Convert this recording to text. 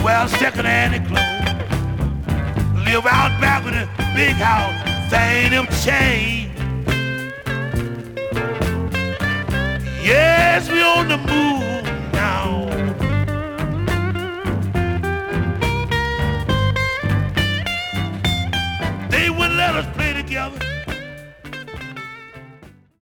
wear second-hand clothes. Live out back in a big house, thing them chain. Yes, we on the move.